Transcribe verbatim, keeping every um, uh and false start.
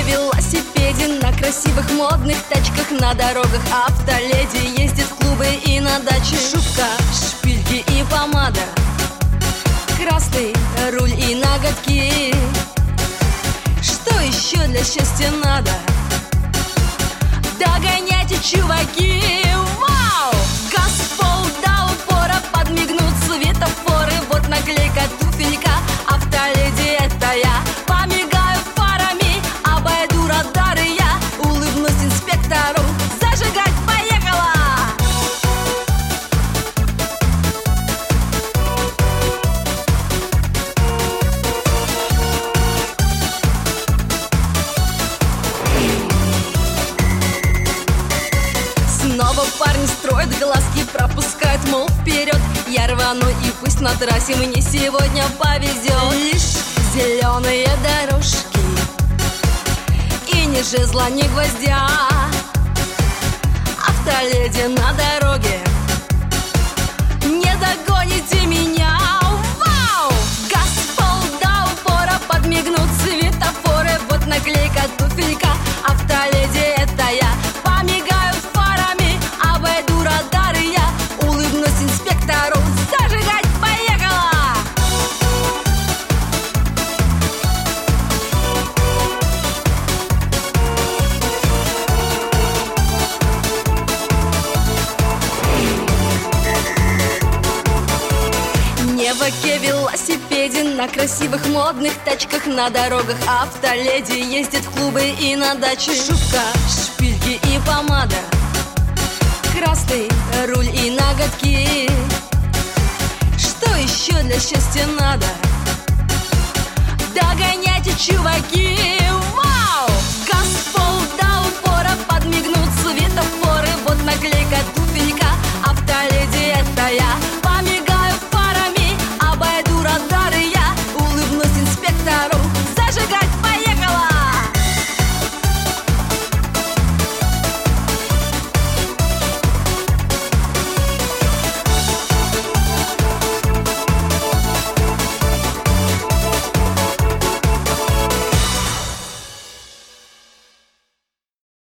новаке велосипеде, на красивых модных тачках, на дорогах автоледи ездит в клубы и на даче. Шубка, шпильки и помада, красный руль и ноготки. Что еще для счастья надо? Догоняйте, чуваки! Вау! Газ в пол до упора, подмигнут светофоры. Вот наклейка туфелька, автоледи это я. Помигаю фарами, обойду радары я. Улыбнусь инспектору, зажигать поехала! Снова парни строят глазки, пропускают, мол, вперед. Я рвану, и пусть на трассе мне сегодня повезет. Лишь зеленые дорожки и ни жезла, ни гвоздя. Автоледи на дороге, не догоните меня. Вау! Газ в пол до упора, подмигнут светофоры. Вот наклейка туфелька, автоледи это я. Помигаю фарами, обойду радары я. Улыбнусь инспектору, зажигать поехала! Новаке велосипеде, на красивых модных тачках, на дорогах автоледи ездит в клубы и на даче. Шубка, шпильки и помада, красный руль и ноготки. Что еще для счастья надо? Догоняйте, чуваки!